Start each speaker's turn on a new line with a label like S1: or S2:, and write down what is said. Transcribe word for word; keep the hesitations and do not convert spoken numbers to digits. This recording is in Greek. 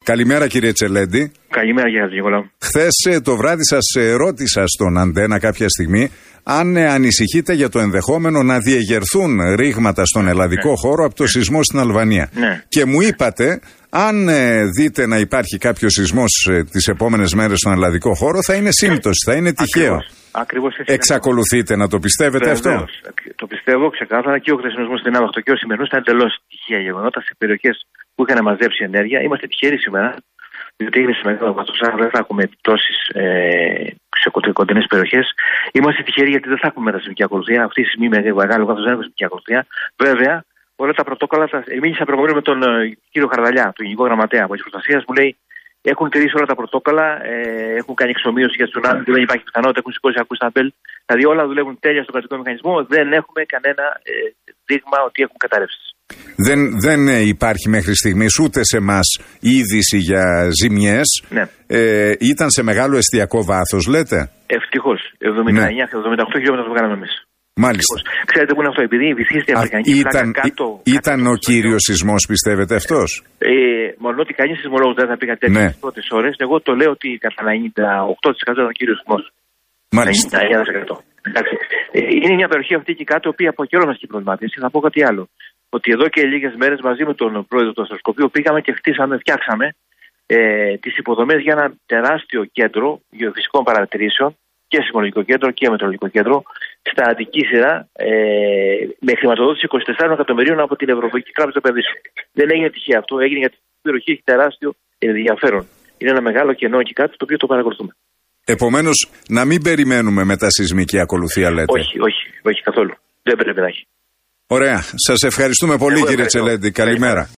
S1: Καλημέρα κύριε Τσελέντη.
S2: Καλημέρα κύριε Νικολάου.
S1: Χθες το βράδυ σας ρώτησα στον Αντένα κάποια στιγμή αν ανησυχείτε για το ενδεχόμενο να διεγερθούν ρήγματα στον ελλαδικό ναι. χώρο από το σεισμό στην Αλβανία.
S2: Ναι.
S1: Και μου είπατε, αν δείτε να υπάρχει κάποιο σεισμός τις επόμενες μέρες στον ελλαδικό χώρο, θα είναι σύμπτωση, θα είναι τυχαίο.
S2: Ακριβώς. Ακριβώς έτσι.
S1: Εξακολουθείτε να το πιστεύετε
S2: Βεβαίως.
S1: αυτό?
S2: Το πιστεύω ξεκάθαρα και ο χθεσινός στην Άβαχτο και ο σημερινός ήταν εντελώς τυχαία γεγονότα σε περιοχές που είχαν μαζέψει ενέργεια. Είμαστε τυχεροί σήμερα, διότι είναι σε μεγάλο βαθμό, άρα δεν θα έχουμε επιπτώσεις ε, σε κοντινές περιοχές. Είμαστε τυχεροί γιατί δεν θα έχουμε μετασυσμική ακολουθία. Αυτή τη στιγμή με μεγάλο βάθος δεν έχουμε σεισμική ακολουθία. Βέβαια, όλα τα πρωτόκολλα. Τα... Μίλησα προηγουμένως με τον ε, κύριο Χαρδαλιά, τον Γενικό Γραμματέα από τις Προστασίες, που λέει έχουν τηρήσει όλα τα πρωτόκολλα, ε, έχουν κάνει εξομοίωση για τσουνάμι, δεν υπάρχει πιθανότητα, έχουν σηκώσει ακουσταμπέλ. Δηλαδή όλα δουλεύουν τέλεια στον κρατικό μηχανισμό, δεν έχουμε κανένα ε, δείγμα ότι έχουν καταρρεύσει. Δεν,
S1: δεν υπάρχει μέχρι στιγμής ούτε σε εμάς είδηση για ζημιές.
S2: Ναι.
S1: Ε, ήταν σε μεγάλο εστιακό βάθος, λέτε.
S2: Ευτυχώς. εβδομήντα εννιά με εβδομήντα οκτώ χιλιόμετρα το κάναμε εμείς.
S1: Μάλιστα.
S2: Ξέρετε που είναι αυτό, επειδή βυθίστηκε η Αφρικανική
S1: ήταν,
S2: φλάκα κάτω.
S1: Ήταν κάτω, ο κύριος σεισμός, πιστεύετε αυτός?
S2: Ε, μόνο ότι κανείς σεισμολόγος δεν θα πει κάτι τέτοιο τις πρώτες ώρες. Εγώ το λέω ότι κατά ενενήντα οκτώ τοις εκατό ήταν ο κύριος σεισμός.
S1: Μάλιστα.
S2: ενενήντα εννιά τοις εκατό. Εντάξει. Ε, είναι μια περιοχή αυτή και κάτω, η οποία από καιρό μας έχει προβληματίσει. Θα πω κάτι άλλο. Ότι εδώ και λίγες μέρες μαζί με τον πρόεδρο του Αστροσκοπείου πήγαμε και χτίσαμε, φτιάξαμε ε, τις υποδομές για ένα τεράστιο κέντρο γεωφυσικών παρατηρήσεων και σεισμολογικό κέντρο και μετεωρολογικό κέντρο στα Αττική σειρά ε, με χρηματοδότηση είκοσι τεσσάρων εκατομμυρίων από την Ευρωπαϊκή Τράπεζα Επενδύσεων. Δεν έγινε τυχαία αυτό, έγινε γιατί η περιοχή έχει τεράστιο ενδιαφέρον. Είναι ένα μεγάλο κενό εκεί κάτω το οποίο το παρακολουθούμε.
S1: Επομένως, να μην περιμένουμε μετασεισμική ακολουθία, λέτε?
S2: Όχι, όχι, όχι καθόλου. Δεν πρέπει να έχει.
S1: Ωραία. Σας ευχαριστούμε πολύ, εγώ κύριε Τσελέντη. Καλημέρα.